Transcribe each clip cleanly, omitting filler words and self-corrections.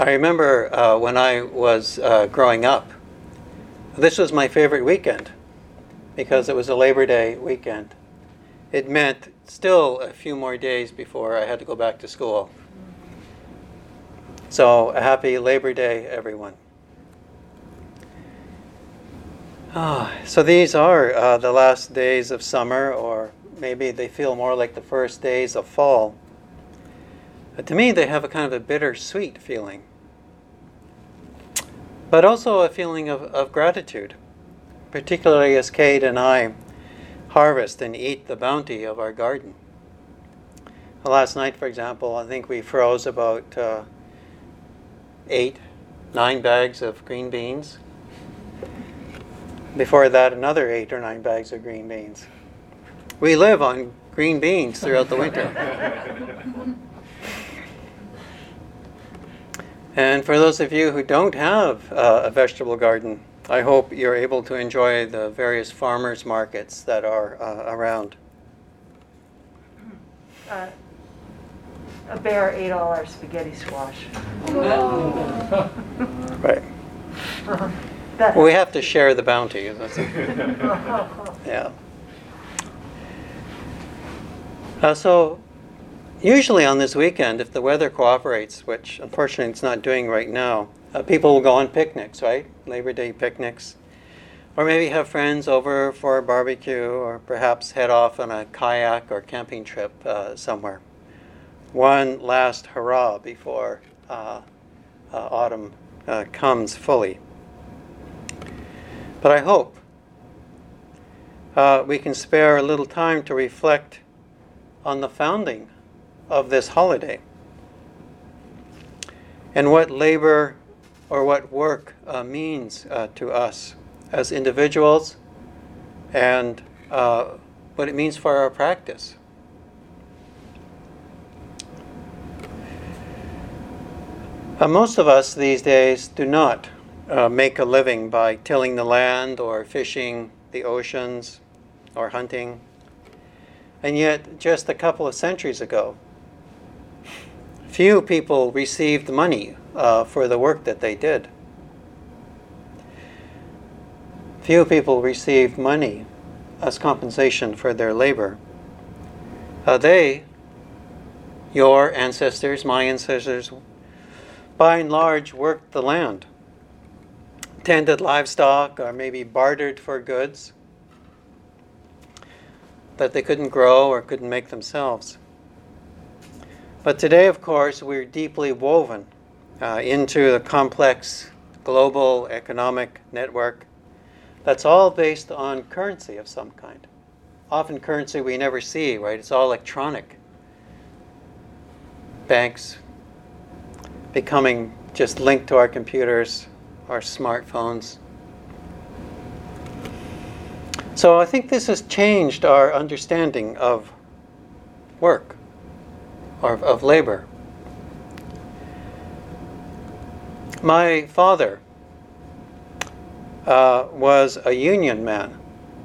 I remember when I was growing up, this was my favorite weekend because it was a Labor Day weekend. It meant still a few more days before I had to go back to school. So a happy Labor Day, everyone. So these are the last days of summer, or maybe they feel more like the first days of fall. But to me, they have a kind of a bittersweet feeling, but also a feeling of gratitude, particularly as Kate and I harvest and eat the bounty of our garden. Last night, for example, I think we froze about 8, 9 bags of green beans. Before that, another 8 or 9 bags of green beans. We live on green beans throughout the winter. And for those of you who don't have a vegetable garden, I hope you're able to enjoy the various farmers markets that are around. A bear ate all our spaghetti squash. Right. We have to share the bounty. Yeah. So usually on this weekend, if the weather cooperates, which unfortunately it's not doing right now, people will go on picnics, right? Labor Day picnics. Or maybe have friends over for a barbecue, or perhaps head off on a kayak or camping trip somewhere. One last hurrah before autumn comes fully. But I hope we can spare a little time to reflect on the founding of this holiday and what labor or what work means to us as individuals, and what it means for our practice. Most of us these days do not make a living by tilling the land or fishing the oceans or hunting. And yet, just a couple of centuries ago, few people received money for the work that they did. Few people received money as compensation for their labor. They, your ancestors, my ancestors, by and large worked the land, tended livestock, or maybe bartered for goods that they couldn't grow or couldn't make themselves. But today, of course, we're deeply woven into the complex global economic network that's all based on currency of some kind. Often currency we never see, right? It's all electronic. Banks becoming just linked to our computers, our smartphones. So I think this has changed our understanding of work, or of labor. My father was a union man,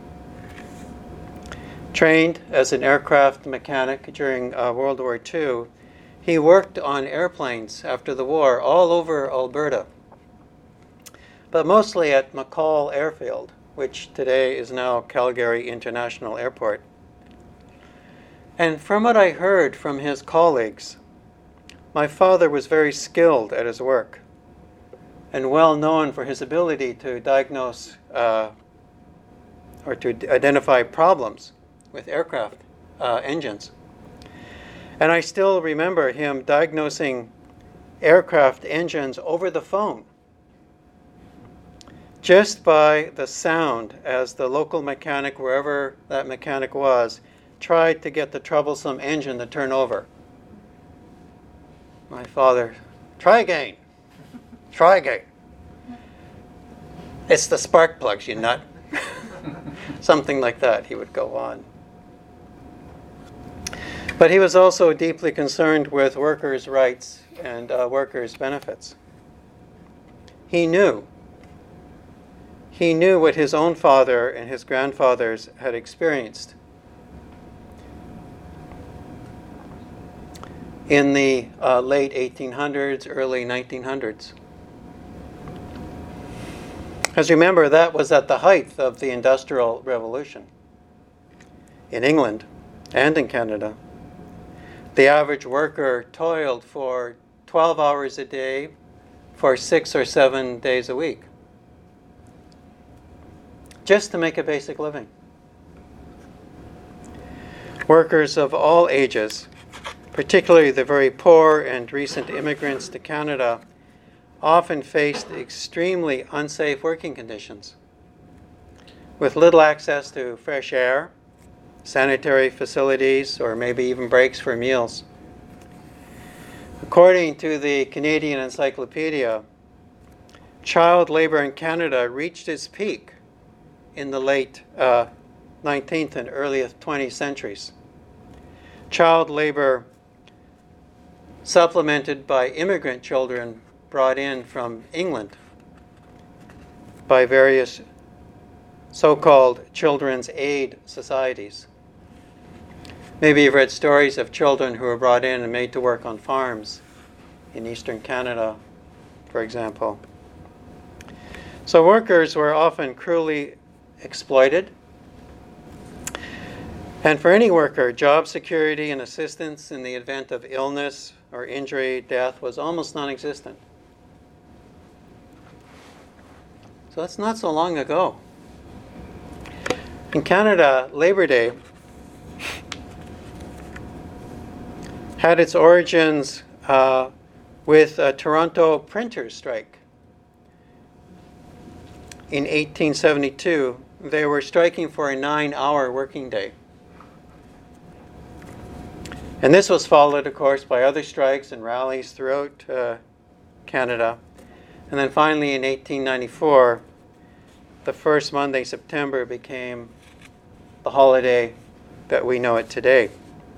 trained as an aircraft mechanic during World War II. He worked on airplanes after the war all over Alberta, but mostly at McCall Airfield, which today is now Calgary International Airport. And from what I heard from his colleagues, my father was very skilled at his work and well known for his ability to diagnose or to identify problems with aircraft engines. And I still remember him diagnosing aircraft engines over the phone, just by the sound as the local mechanic, wherever that mechanic was, tried to get the troublesome engine to turn over. My father, try again. Try again. It's the spark plugs, you nut. Something like that, he would go on. But he was also deeply concerned with workers' rights and workers' benefits. He knew what his own father and his grandfathers had experienced. in the late 1800s, early 1900s. As you remember, that was at the height of the Industrial Revolution in England and in Canada. The average worker toiled for 12 hours a day for 6 or 7 days a week, just to make a basic living. Workers of all ages, particularly the very poor and recent immigrants to Canada, often faced extremely unsafe working conditions, with little access to fresh air, sanitary facilities, or maybe even breaks for meals. According to the Canadian Encyclopedia, child labor in Canada reached its peak in the late 19th and early 20th centuries. Child labor supplemented by immigrant children brought in from England by various so-called children's aid societies. Maybe you've read stories of children who were brought in and made to work on farms in eastern Canada, for example. So workers were often cruelly exploited. And for any worker, job security and assistance in the event of illness or injury, death, was almost non-existent. So that's not so long ago. In Canada, Labor Day had its origins with a Toronto printers' strike. In 1872, they were striking for a 9-hour working day. And this was followed, of course, by other strikes and rallies throughout Canada. And then finally, in 1894, the first Monday, September, became the holiday that we know it today.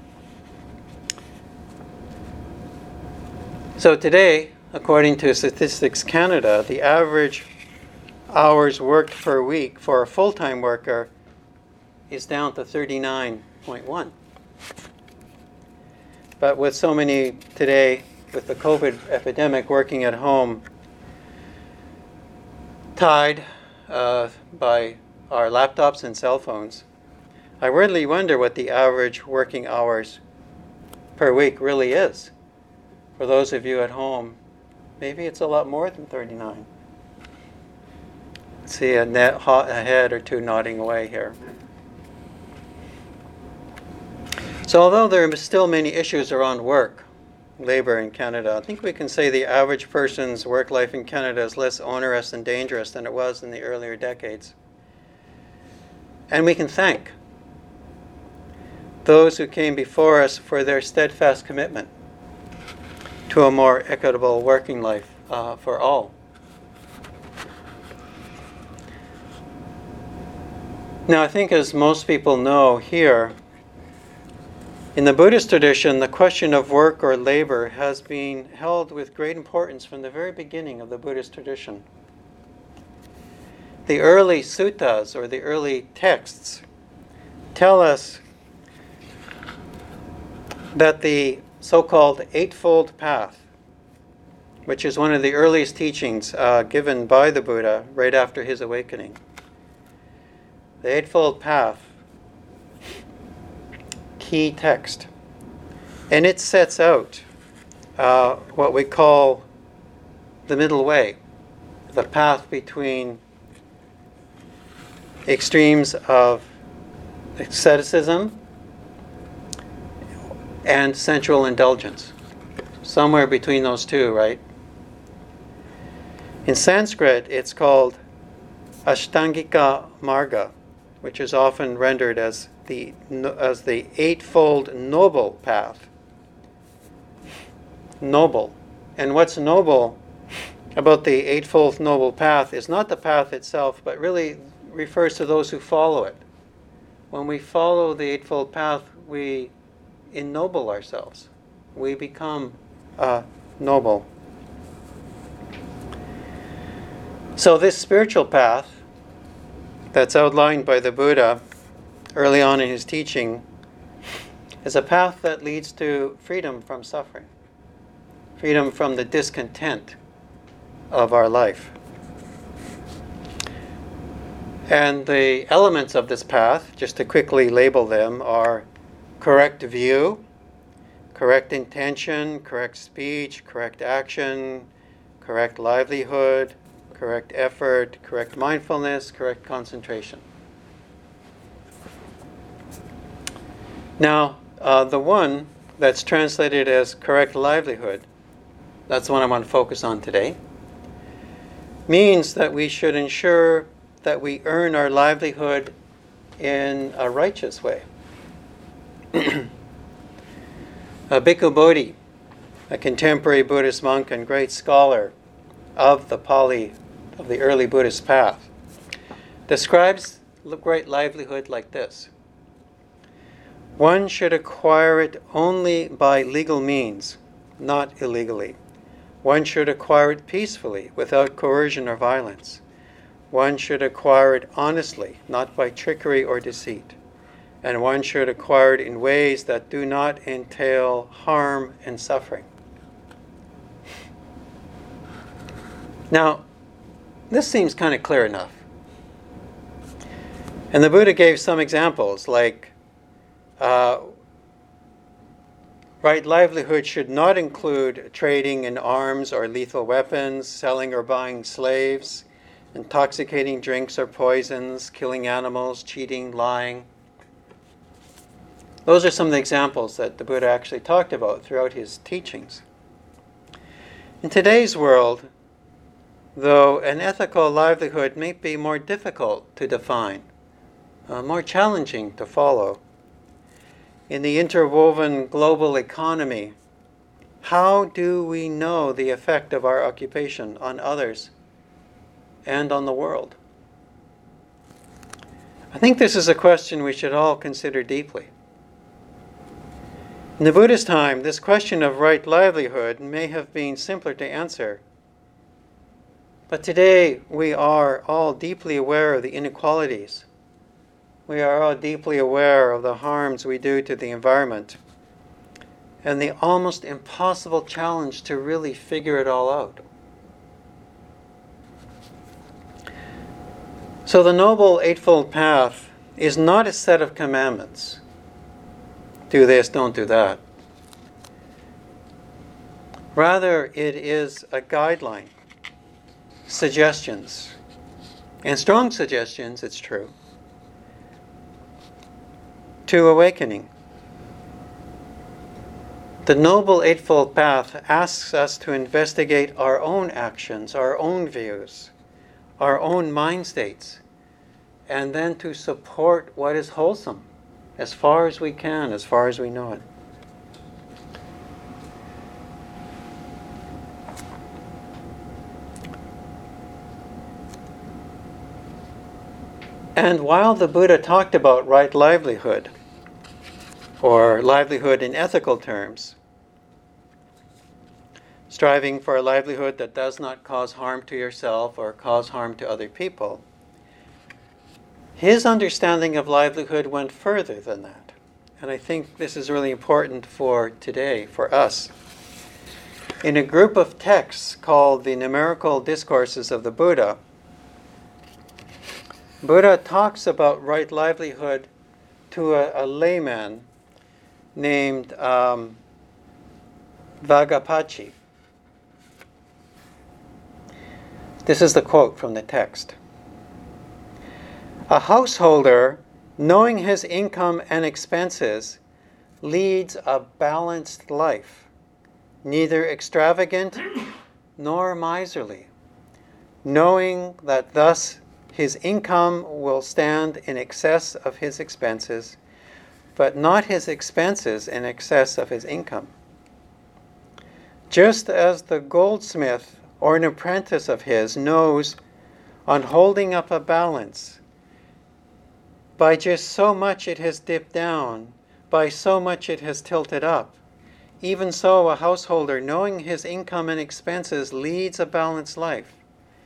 So today, according to Statistics Canada, the average hours worked per week for a full-time worker is down to 39.1. But with so many today, with the COVID epidemic, working at home, tied by our laptops and cell phones, I really wonder what the average working hours per week really is. For those of you at home, maybe it's a lot more than 39. See a head or two nodding away here. So although there are still many issues around work, labor in Canada, I think we can say the average person's work life in Canada is less onerous and dangerous than it was in the earlier decades. And we can thank those who came before us for their steadfast commitment to a more equitable working life for all. Now, I think as most people know here, in the Buddhist tradition, the question of work or labor has been held with great importance from the very beginning of the Buddhist tradition. The early suttas, or the early texts, tell us that the so-called Eightfold Path, which is one of the earliest teachings given by the Buddha right after his awakening, the Eightfold Path, key text, and it sets out what we call the middle way, the path between extremes of asceticism and sensual indulgence. Somewhere between those two, right? In Sanskrit, it's called Ashtangika Marga, which is often rendered as the Eightfold Noble Path. Noble. And what's noble about the Eightfold Noble Path is not the path itself, but really refers to those who follow it. When we follow the Eightfold Path, we ennoble ourselves. We become noble. So this spiritual path that's outlined by the Buddha early on in his teaching is a path that leads to freedom from suffering, freedom from the discontent of our life. And the elements of this path, just to quickly label them, are correct view, correct intention, correct speech, correct action, correct livelihood, correct effort, correct mindfulness, correct concentration. Now, the one that's translated as correct livelihood, that's the one I want to focus on today, means that we should ensure that we earn our livelihood in a righteous way. Bhikkhu Bodhi, a contemporary Buddhist monk and great scholar of the Pali, of the early Buddhist path, describes great livelihood like this. One should acquire it only by legal means, not illegally. One should acquire it peacefully, without coercion or violence. One should acquire it honestly, not by trickery or deceit. And one should acquire it in ways that do not entail harm and suffering. Now, this seems kind of clear enough. And the Buddha gave some examples, like right livelihood should not include trading in arms or lethal weapons, selling or buying slaves, intoxicating drinks or poisons, killing animals, cheating, lying. Those are some of the examples that the Buddha actually talked about throughout his teachings. In today's world, though, an ethical livelihood may be more difficult to define, more challenging to follow. In the interwoven global economy, how do we know the effect of our occupation on others and on the world? I think this is a question we should all consider deeply. In the Buddhist time, this question of right livelihood may have been simpler to answer. But today, we are all deeply aware of the inequalities. We are all deeply aware of the harms we do to the environment and the almost impossible challenge to really figure it all out. So the Noble Eightfold Path is not a set of commandments. Do this, don't do that. Rather, it is a guideline, suggestions, and strong suggestions, it's true, to awakening. The Noble Eightfold Path asks us to investigate our own actions, our own views, our own mind states, and then to support what is wholesome as far as we can, as far as we know it. And while the Buddha talked about right livelihood, or livelihood in ethical terms, striving for a livelihood that does not cause harm to yourself or cause harm to other people, his understanding of livelihood went further than that. And I think this is really important for today, for us. In a group of texts called the Numerical Discourses of the Buddha, Buddha talks about right livelihood to a layman named Vaggapachi. This is the quote from the text. A householder, knowing his income and expenses, leads a balanced life, neither extravagant nor miserly, knowing that thus his income will stand in excess of his expenses, but not his expenses in excess of his income. Just as the goldsmith or an apprentice of his knows, on holding up a balance, by just so much it has dipped down, by so much it has tilted up, even so a householder, knowing his income and expenses, leads a balanced life,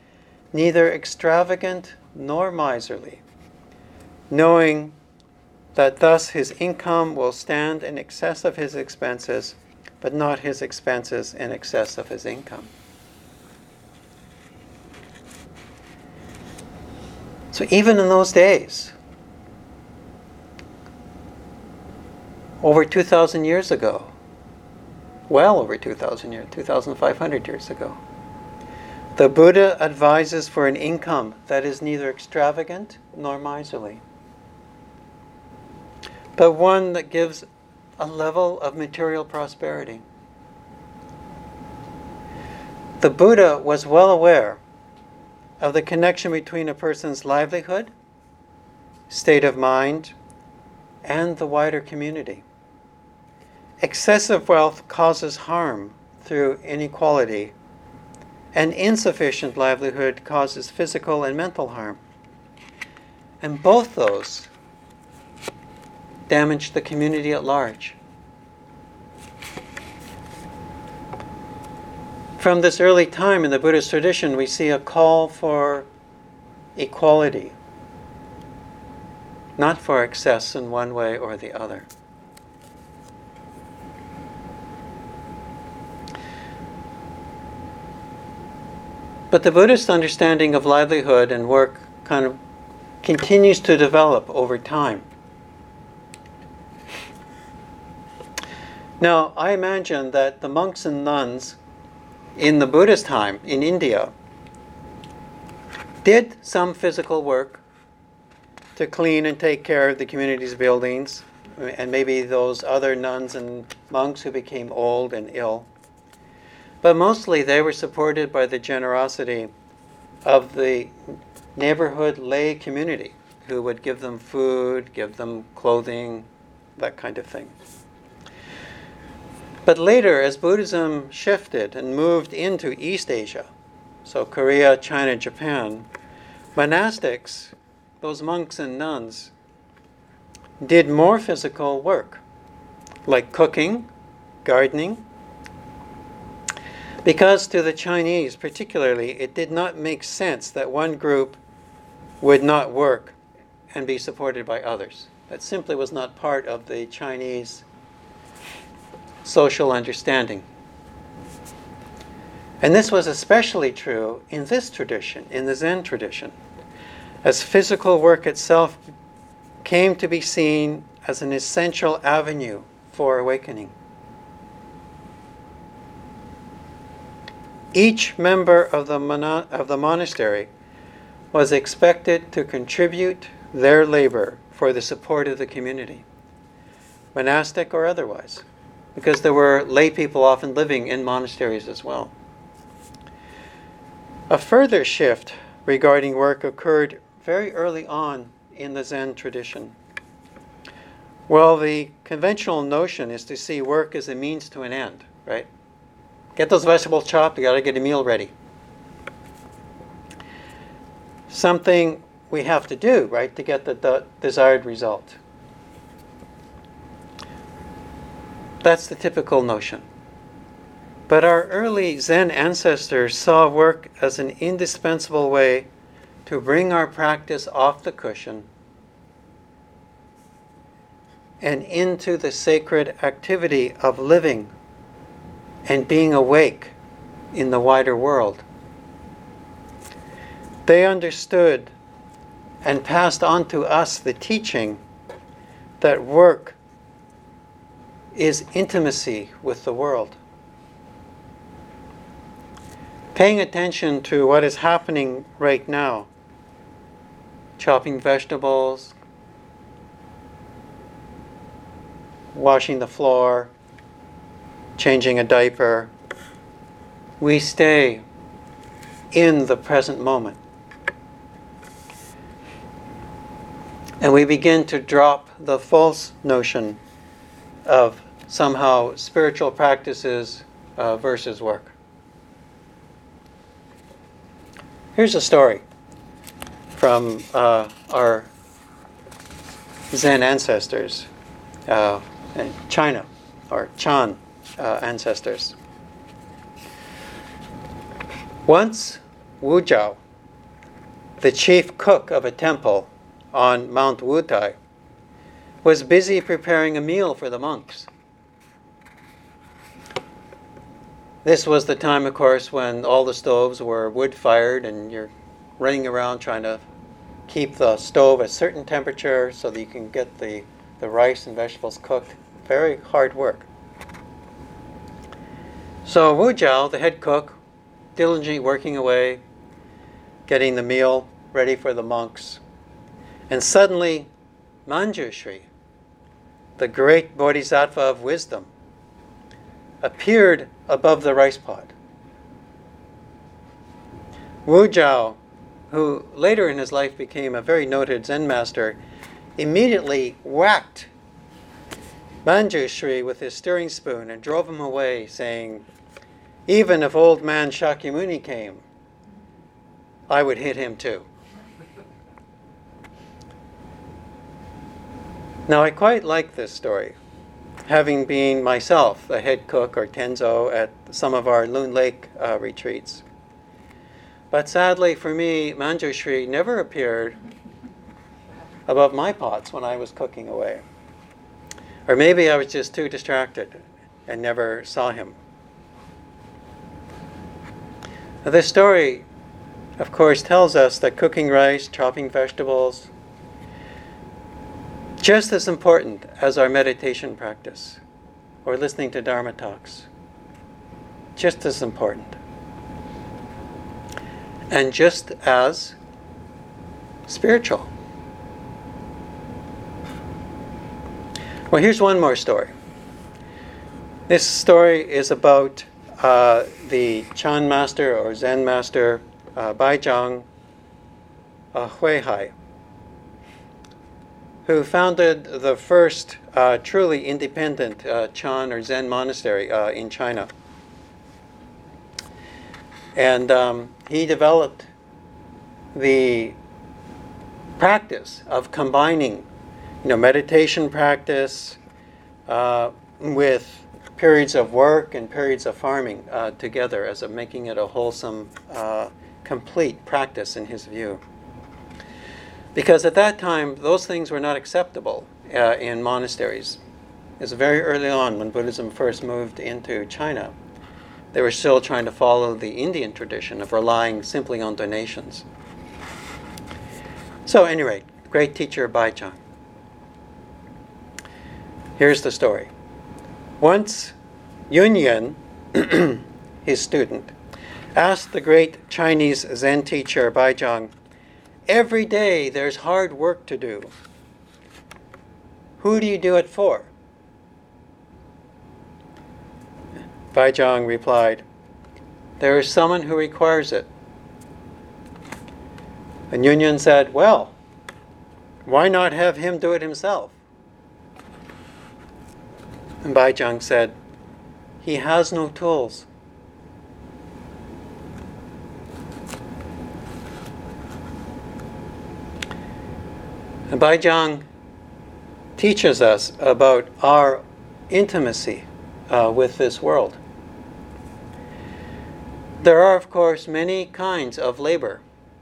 neither extravagant nor miserly, knowing that thus his income will stand in excess of his expenses, but not his expenses in excess of his income. So even in those days, over 2,000 years ago, well over 2,000 years, 2,500 years ago, the Buddha advises for an income that is neither extravagant nor miserly, but one that gives a level of material prosperity. The Buddha was well aware of the connection between a person's livelihood, state of mind, and the wider community. Excessive wealth causes harm through inequality, and insufficient livelihood causes physical and mental harm. And both those damage the community at large. From this early time in the Buddhist tradition, we see a call for equality, not for excess in one way or the other. But the Buddhist understanding of livelihood and work kind of continues to develop over time. Now, I imagine that the monks and nuns in the Buddhist time in India did some physical work to clean and take care of the community's buildings, and maybe those other nuns and monks who became old and ill. But mostly they were supported by the generosity of the neighborhood lay community, who would give them food, give them clothing, that kind of thing. But later, as Buddhism shifted and moved into East Asia, so Korea, China, Japan, monastics, those monks and nuns, did more physical work, like cooking, gardening, because to the Chinese particularly, it did not make sense that one group would not work and be supported by others. That simply was not part of the Chinese social understanding. And this was especially true in this tradition, in the Zen tradition, as physical work itself came to be seen as an essential avenue for awakening. Each member of the monastery was expected to contribute their labor for the support of the community, monastic or otherwise, because there were lay people often living in monasteries as well. A further shift regarding work occurred very early on in the Zen tradition. Well, the conventional notion is to see work as a means to an end, right? Get those vegetables chopped, you got to get a meal ready. Something we have to do, right, to get the desired result. That's the typical notion. But our early Zen ancestors saw work as an indispensable way to bring our practice off the cushion and into the sacred activity of living and being awake in the wider world. They understood and passed on to us the teaching that work is intimacy with the world. Paying attention to what is happening right now, chopping vegetables, washing the floor, changing a diaper, we stay in the present moment. And we begin to drop the false notion of somehow spiritual practices versus work. Here's a story from our Zen ancestors in China, or Chan ancestors. Once, Wu Zhao, the chief cook of a temple on Mount Wutai, was busy preparing a meal for the monks. This was the time, of course, when all the stoves were wood-fired and you're running around trying to keep the stove at a certain temperature so that you can get the rice and vegetables cooked. Very hard work. So Wu Jiao, the head cook, diligently working away, getting the meal ready for the monks. And suddenly, Manjushri, the great bodhisattva of wisdom, appeared above the rice pot. Wu Jiao, who later in his life became a very noted Zen master, immediately whacked Manjushri with his stirring spoon and drove him away, saying, "Even if old man Shakyamuni came, I would hit him too." Now, I quite like this story, having been myself the head cook or tenzo at some of our Loon Lake retreats. But sadly for me, Manjushri never appeared above my pots when I was cooking away. Or maybe I was just too distracted and never saw him. Now, this story, of course, tells us that cooking rice, chopping vegetables, just as important as our meditation practice or listening to Dharma talks. Just as important. And just as spiritual. Well, here's one more story. This story is about the Chan master or Zen master Baizhang Huihai, who founded the first truly independent Chan or Zen monastery in China. And he developed the practice of combining, meditation practice with periods of work and periods of farming together, as of making it a wholesome, complete practice in his view. Because at that time, those things were not acceptable in monasteries. It was very early on when Buddhism first moved into China. They were still trying to follow the Indian tradition of relying simply on donations. So, at any rate, great teacher Baizhang. Here's the story. Once, Yunyan, his student, asked the great Chinese Zen teacher Baizhang, "Every day there's hard work to do. Who do you do it for?" Baizhang replied, "There is someone who requires it." And Yunyan said, "Well, why not have him do it himself?" And Baizhang said, "He has no tools." And Baizhang teaches us about our intimacy with this world. There are, of course, many kinds of labor.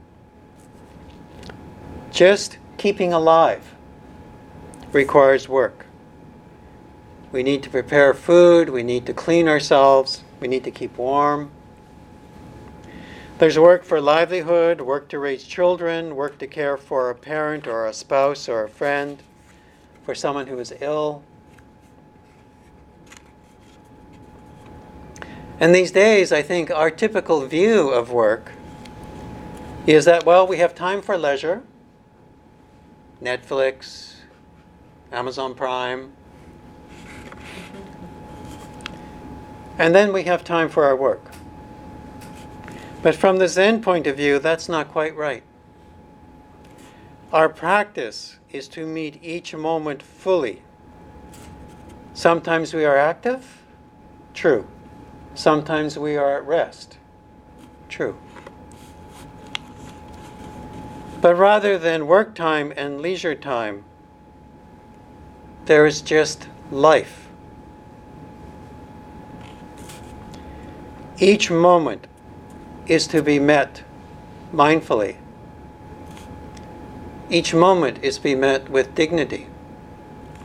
Just keeping alive requires work. We need to prepare food, we need to clean ourselves, we need to keep warm. There's work for livelihood, work to raise children, work to care for a parent or a spouse or a friend, for someone who is ill. And these days, I think our typical view of work is that, well, we have time for leisure, Netflix, Amazon Prime, and then we have time for our work. But from the Zen point of view, that's not quite right. Our practice is to meet each moment fully. Sometimes we are active, true. Sometimes we are at rest, true. But rather than work time and leisure time, there is just life. Each moment is to be met mindfully. Each moment is to be met with dignity.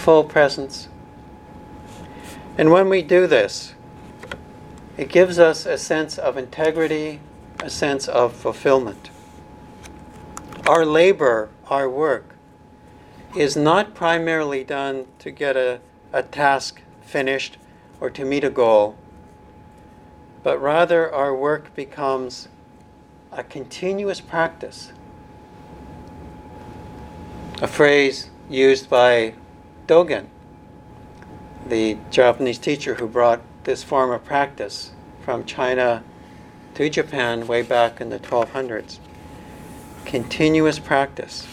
full presence. And when we do this, it gives us a sense of integrity, a sense of fulfillment. Our labor, our work, is not primarily done to get a task finished or to meet a goal, but rather our work becomes a continuous practice. A phrase used by Dogen, the Japanese teacher who brought this form of practice from China to Japan way back in the 1200s. Continuous practice.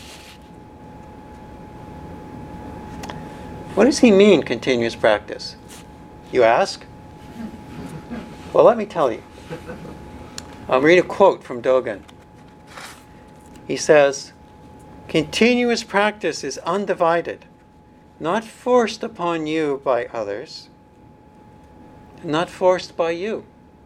What does he mean, continuous practice? You ask? Well, let me tell you. I'll read a quote from Dogen. He says, "Continuous practice is undivided, not forced upon you by others, not forced by you.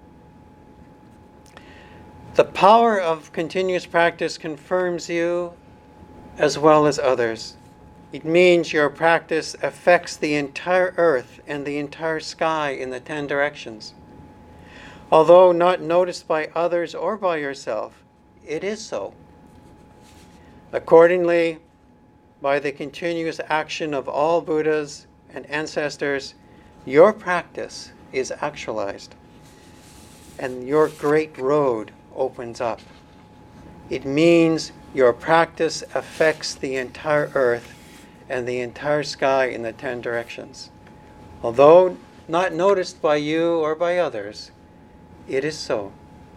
The power of continuous practice confirms you as well as others. It means your practice affects the entire earth and the entire sky in the 10 directions. Although not noticed by others or by yourself, it is so. Accordingly, by the continuous action of all Buddhas and ancestors, your practice is actualized, and your great road opens up. It means your practice affects the entire earth and the entire sky in the 10 directions. Although not noticed by you or by others, it is so."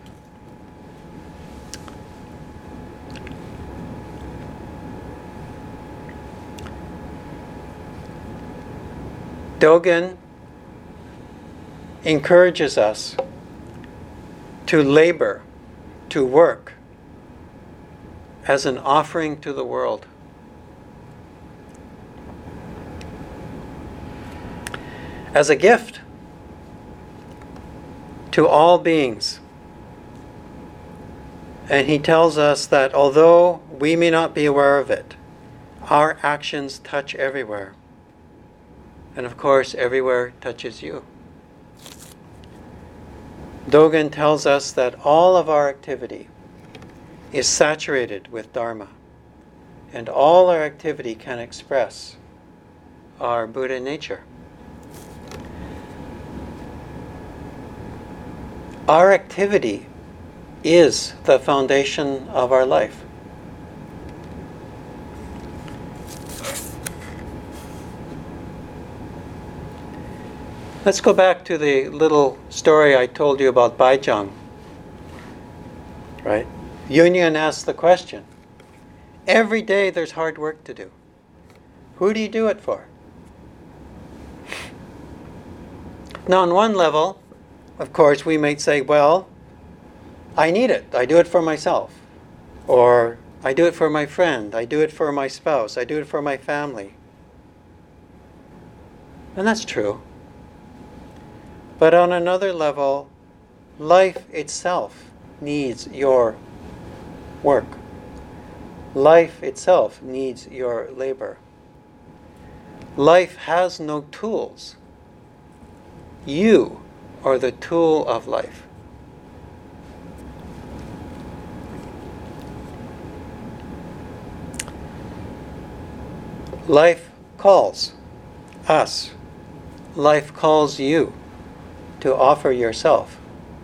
Dogen encourages us to labor, to work, as an offering to the world. As a gift to all beings. And he tells us that although we may not be aware of it, our actions touch everywhere. And of course, everywhere touches you. Dogen tells us that all of our activity is saturated with Dharma, and all our activity can express our Buddha nature. Our activity is the foundation of our life. Let's go back to the little story I told you about Baizhang. Right? Yunyan asked the question, every day there's hard work to do. Who do you do it for? Now, on one level, of course, we might say, well, I need it. I do it for myself. Or I do it for my friend. I do it for my spouse. I do it for my family. And that's true. But on another level, life itself needs your work. Life itself needs your labor. Life has no tools. You are the tool of life. Life calls us. Life calls you to offer yourself.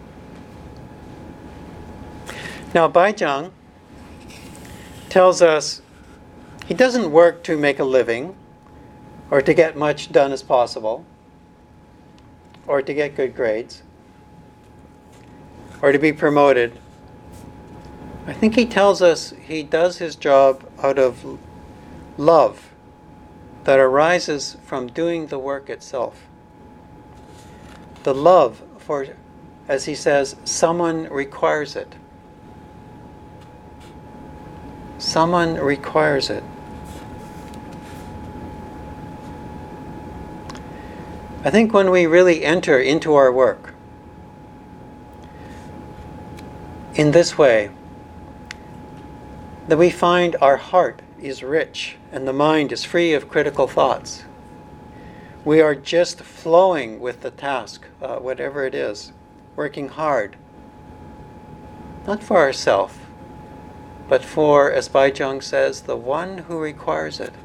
Now, Baizhang tells us he doesn't work to make a living or to get much done as possible or to get good grades or to be promoted. I think he tells us he does his job out of love that arises from doing the work itself. The love for, as he says, someone requires it. Someone requires it. I think when we really enter into our work in this way, that we find our heart is rich and the mind is free of critical thoughts. We are just flowing with the task, whatever it is, working hard, not for ourselves, but for, as Baizhang says, the one who requires it.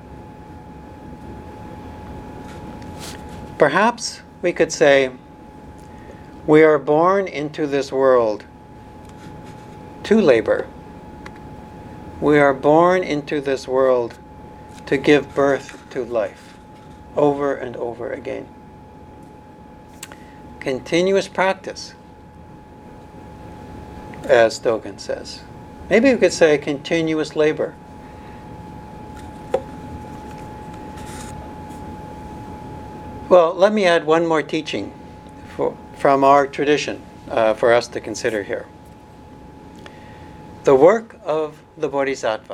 Perhaps we could say, we are born into this world to labor. We are born into this world to give birth to life, over and over again. Continuous practice, as Dogen says. Maybe we could say continuous labor. Well, let me add one more teaching from our tradition for us to consider here. The work of the Bodhisattva.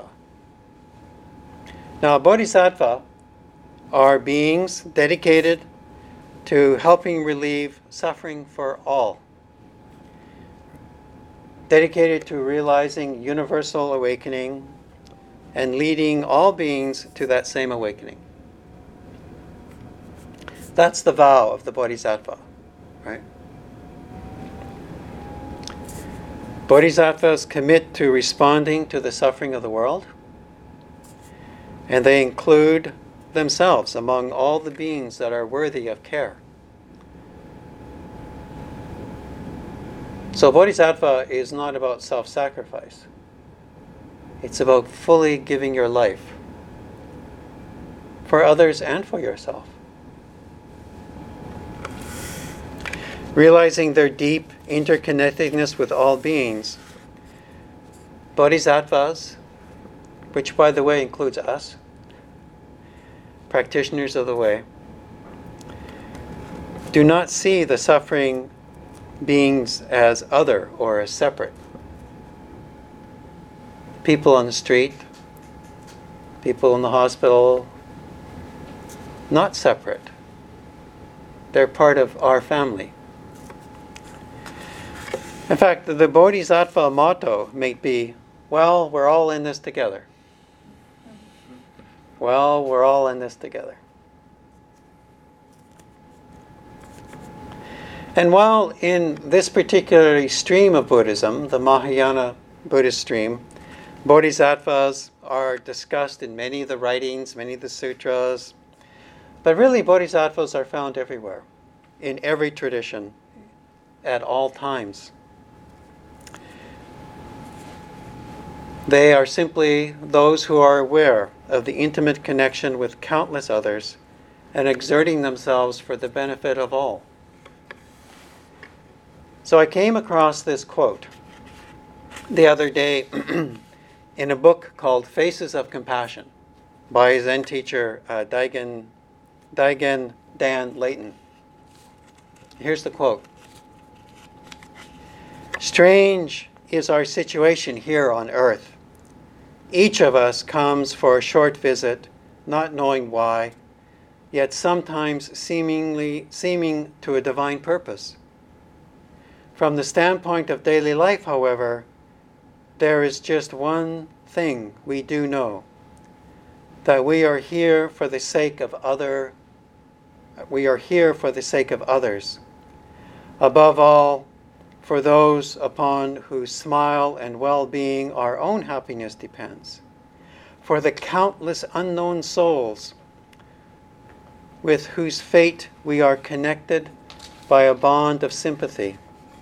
Now, Bodhisattva are beings dedicated to helping relieve suffering for all, dedicated to realizing universal awakening and leading all beings to that same awakening. That's the vow of the Bodhisattva, right? Bodhisattvas commit to responding to the suffering of the world, and they include themselves among all the beings that are worthy of care. So Bodhisattva is not about self-sacrifice. It's about fully giving your life for others and for yourself. Realizing their deep interconnectedness with all beings, Bodhisattvas, which by the way includes us, practitioners of the way, do not see the suffering beings as other or as separate. People on the street, people in the hospital, not separate. They're part of our family. In fact, the Bodhisattva motto may be, well, we're all in this together. Well, we're all in this together. And while in this particular stream of Buddhism, the Mahayana Buddhist stream, Bodhisattvas are discussed in many of the writings, many of the sutras, but really Bodhisattvas are found everywhere, in every tradition, at all times. They are simply those who are aware of the intimate connection with countless others and exerting themselves for the benefit of all. So I came across this quote the other day in a book called Faces of Compassion by Zen teacher Daigen Dan Layton. Here's the quote. "Strange is our situation here on earth. Each of us comes for a short visit, not knowing why, yet sometimes seeming to a divine purpose. From the standpoint of daily life, however, there is just one thing we do know, that we are here for the sake of others. Above all, for those upon whose smile and well-being our own happiness depends, for the countless unknown souls with whose fate we are connected by a bond of sympathy.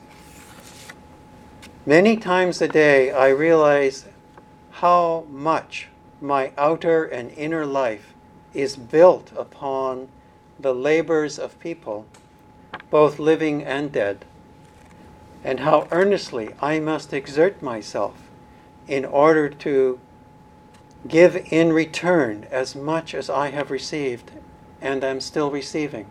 Many times a day I realize how much my outer and inner life is built upon the labors of people, both living and dead, and how earnestly I must exert myself in order to give in return as much as I have received and am still receiving."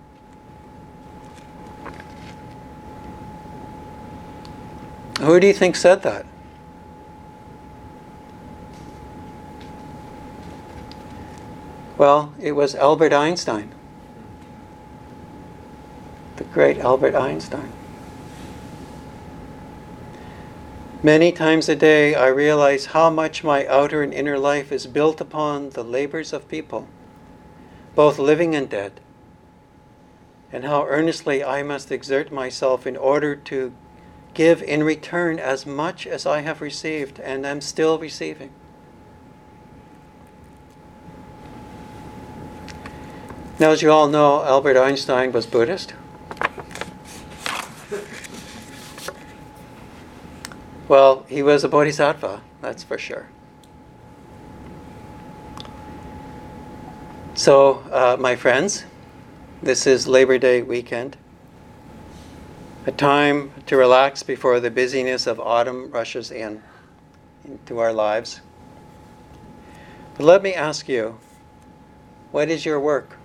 Who do you think said that? Well, it was Albert Einstein. The great Albert Einstein. "Many times a day I realize how much my outer and inner life is built upon the labors of people, both living and dead, and how earnestly I must exert myself in order to give in return as much as I have received and am still receiving. Now, as you all know, Albert Einstein was Buddhist. Well, he was a bodhisattva, that's for sure. So, my friends, this is Labor Day weekend, a time to relax before the busyness of autumn rushes into our lives. But let me ask you, what is your work?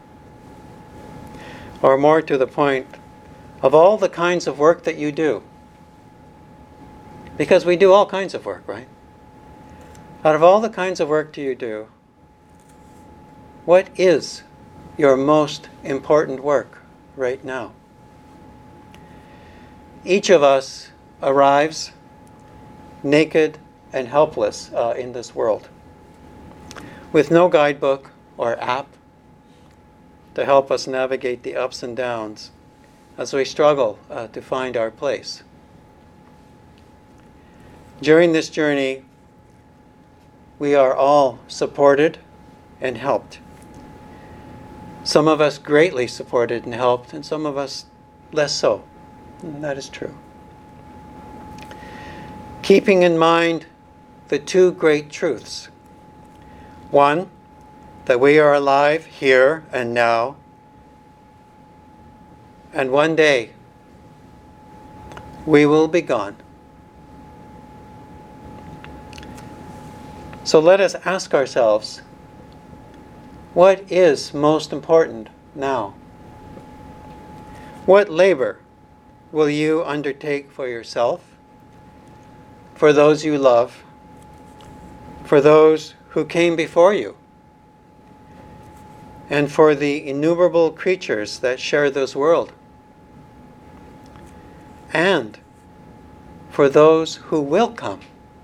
Or more to the point, of all the kinds of work that you do, because we do all kinds of work, right? Out of all the kinds of work you do, what is your most important work right now? Each of us arrives naked and helpless in this world, with no guidebook or app to help us navigate the ups and downs as we struggle to find our place. During this journey, we are all supported and helped. Some of us greatly supported and helped, and some of us less so. And that is true. Keeping in mind the two great truths. One, that we are alive here and now, and one day we will be gone. So let us ask ourselves, what is most important now? What labor will you undertake for yourself, for those you love, for those who came before you, and for the innumerable creatures that share this world, and for those who will come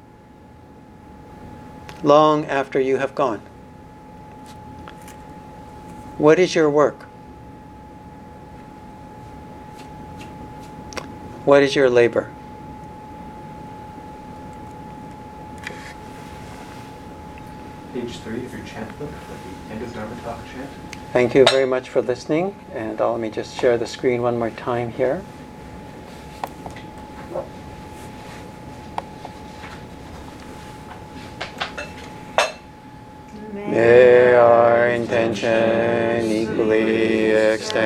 long after you have gone? What is your work? What is your labor? Page 3 of your chant book, at the end of Dharma Talk chant. Thank you very much for listening, and let me just share the screen one more time here. May our intention equally extend